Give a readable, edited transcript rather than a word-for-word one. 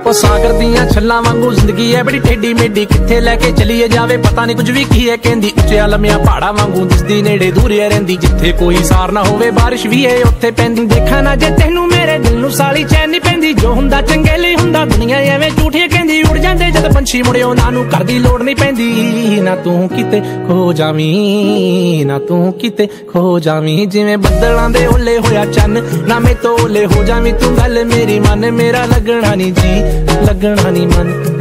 ਉਹ ਸਾਗਰ ਦੀਆਂ ਛੱਲਾਂ ਵਾਂਗੂ ਜ਼ਿੰਦਗੀ ਐ ਬੜੀ ਟੇਢੀ ਮੇਢੀ, ਕਿੱਥੇ ਲੈ ਕੇ ਚਲੀਏ ਜਾਵੇ ਪਤਾ ਨਹੀਂ ਕੁਝ ਵੀ ਕੀ ਹੈ ਕਹਿੰਦੀ। ਉੱਚਿਆ ਲੰਮਿਆਂ ਪਹਾੜਾਂ ਵਾਂਗੂ ਦਿਸਦੀ ਨੇੜੇ ਦੂਰ ਰਹਿੰਦੀ, ਜਿੱਥੇ ਕੋਈ ਸਾਰ ਨਾ ਹੋਵੇ ਬਾਰਿਸ਼ ਵੀ ਏ ਉੱਥੇ ਪੈਂਦੀ। ਦੇਖਾਂ ਨਾ ਜੇ ਤੈਨੂੰ ਮੇਰੇ ਦਿਲ ਨੂੰ ਸਾਲੀ ਚੈਨ ਨਹੀਂ ਪੈਂਦੀ, ਜੋ ਹੁੰਦਾ ਚੰਗੇ ਲਈ ਹੁੰਦਾ ਦੁਨੀਆ ਐਵੇਂ ਝੂਠੀਆਂ ਕਹਿੰਦੀ। ਉੜ ਜਾਂਦੇ ਜਦ ਪੰਛੀ ਮੁੜੇ ਉਹਨਾਂ ਨੂੰ ਘਰ ਦੀ ਲੋੜ ਨਹੀਂ ਪੈਂਦੀ। ਨਾ ਤੂੰ ਕਿਤੇ ਖੋ ਜਾਵੀਂ, ਨਾ ਤੂੰ ਕਿਤੇ ਖੋ ਜਾਵੀਂ, ਜਿਵੇਂ ਬੱਦਲਾਂ ਦੇ ਓਲੇ ਹੋਇਆ ਚੰਨ, ਨਾ ਮੈਂ ਤੋਂ ਓਲੇ ਹੋ ਜਾਵੀਂ ਤੂੰ। ਗੱਲ ਮੇਰੀ ਮੰਨ, ਮੇਰਾ ਲੱਗਣਾ ਨੀ ਜੀ, ਲੱਗਣਾ ਨੀ ਮਨ।